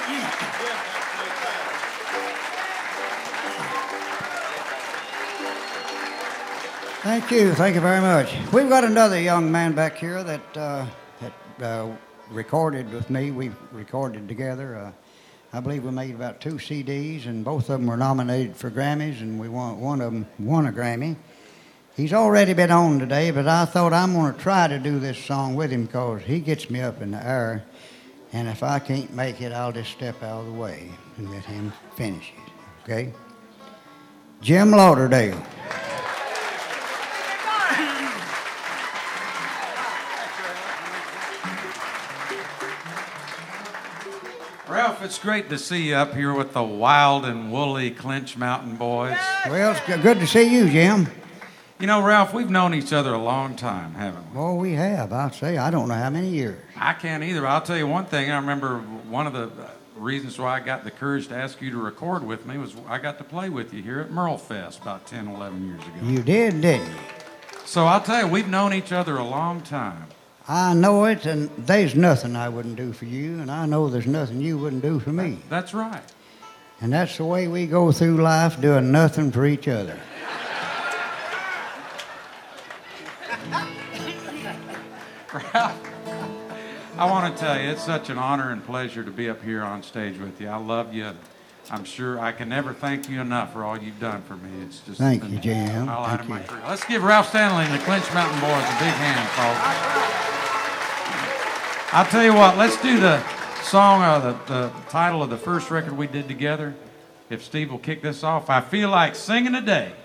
Thank you. Thank you very much. We've got another young man back here that recorded with me. We recorded together. I believe we made about 2 CDs, and both of them were nominated for Grammys, and one of them won a Grammy. He's already been on today, but I thought I'm going to try to do this song with him because he gets me up in the air, and if I can't make it, I'll just step out of the way and let him finish it. Okay? Jim Lauderdale. Ralph, it's great to see you up here with the wild and woolly Clinch Mountain boys. Well, it's good to see you, Jim. You know, Ralph, we've known each other a long time, haven't we? Oh, we have. I'll say, I don't know how many years. I can't either. I'll tell you one thing. I remember one of the reasons why I got the courage to ask you to record with me was I got to play with you here at Merle Fest about 10, 11 years ago. You did, didn't you? So I'll tell you, we've known each other a long time. I know it, and there's nothing I wouldn't do for you, and I know there's nothing you wouldn't do for me. That's right. And that's the way we go through life, doing nothing for each other. Ralph, I want to tell you, it's such an honor and pleasure to be up here on stage with you. I love you. I'm sure I can never thank you enough for all you've done for me. It's just Thank you, Jim. Highlight of my career. Let's give Ralph Stanley and the Clinch Mountain Boys a big hand, folks. I'll tell you what, let's do the song, the title of the first record we did together. If Steve will kick this off, I Feel Like Singing Today.